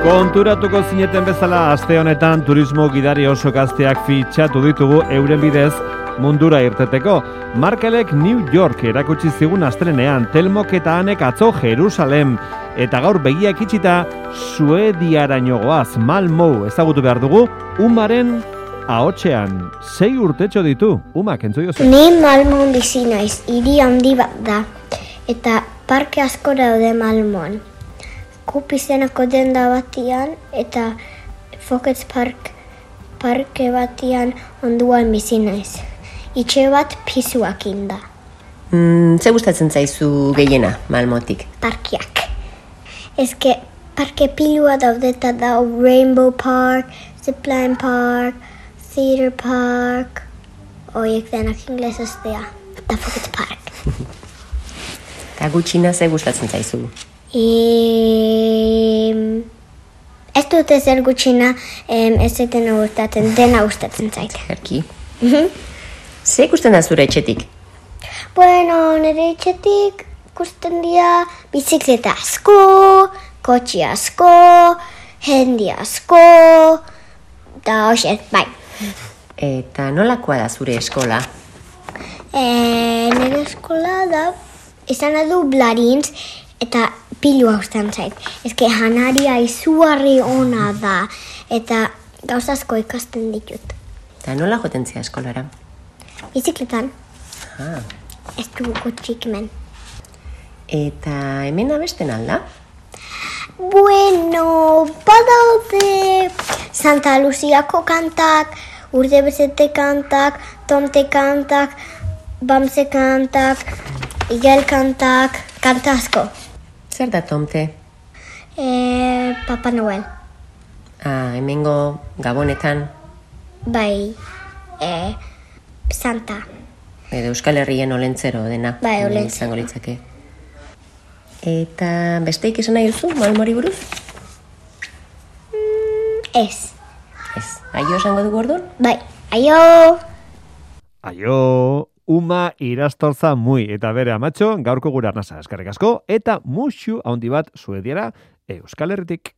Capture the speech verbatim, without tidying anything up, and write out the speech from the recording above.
Konturatuko zineten bezala aste honetan turismo gidari oso gazteak fitxatu ditugu euren bidez mundura irteteko. Markelek New York erakutsi zigun astelenean, Telmok eta Anek atzo Jerusalem, eta gaur begiak itxita Suediaraino goaz, Malmö ezagutu behar dugu, Umaren ahotsean. Sei urtetxo ditu, Umak entzui oso. Ni Malmön bizi naiz, hiri handi bat da, eta parke asko daude Malmön. Kupizenako denda batian eta Fokets Park parke batian onduan bizi naiz. Itxe bat pisuakin da. Mm, ze gustatzen zaizu gehiena, Malmotik? Parkiak. Ezke parke pilua daude eta da Rainbow Park, Zipline Park, Theater Park, oiek denak inglesez dea, eta Fokets Park. Eta gutxina ze gustatzen zaizu? E... Ez dute zer gutxina, em, ez zaiten gustatzen, dena gustatzen zait. Erki. Ze ikusten da zure etxetik? Bueno, nire etxetik ikusten dira bizikleta asko, kotxe asko, jende asko, da hoxe, bai. Eta nolakoa da zure eskola? E, nire eskola da, izan du Blarintz, eta pilua ustean zait. Ezke janaria izugarri ona da, eta gauzazko ikasten ditut. Eta nola joten zia eskolara? Bizikletan, Ah. ez du gutxik hemen. Eta hemen abesten alda? Bueno, badaude Santa Luciako kantak, Urde Bezete kantak, Tomte kantak, Bamse kantak, Igel kantak, kanta asko. Zer da Tomte? E, Papa Noel, Ah, hemengo Gabonetan, bai, e, Santa, edo Euskal Herrien olentzero dena. Bai, olentzero. Izango litzake. Eta besteik esan nahi duzu, Malmori buruz? ez, Ez, aio esango dugu orduan? bai, aio! Aio, Uma irastorza mui eta bere amatxo gaurko gure arnasa eskerrik asko eta musu handi bat Suediara Euskal Herritik.